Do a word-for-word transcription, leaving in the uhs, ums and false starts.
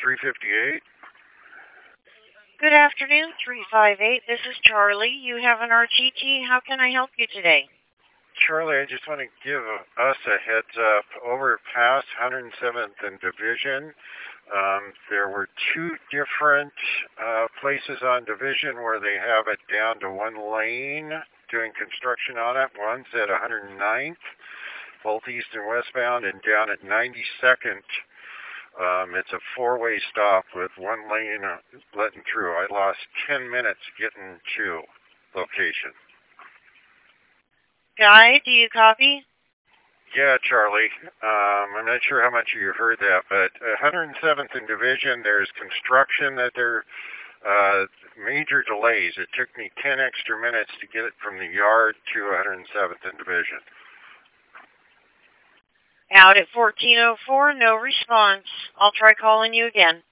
three fifty-eight. Good afternoon, three five eight. This is Charlie. You have an R T T. How can I help you today? Charlie, I just want to give us a heads up. Over past one hundred seventh and Division, um, there were two different uh, places on Division where they have it down to one lane doing construction on it. One's at one hundred ninth, both east and westbound, and down at ninety-second. Um, it's a four-way stop with one lane uh, letting through. I lost ten minutes getting to location. Guy, do you copy? Yeah, Charlie. Um, I'm not sure how much you heard that, but one hundred seventh and Division, there's construction that there uh, major delays. It took me ten extra minutes to get it from the yard to one hundred seventh and Division. Out at fourteen oh four, no response. I'll try calling you again.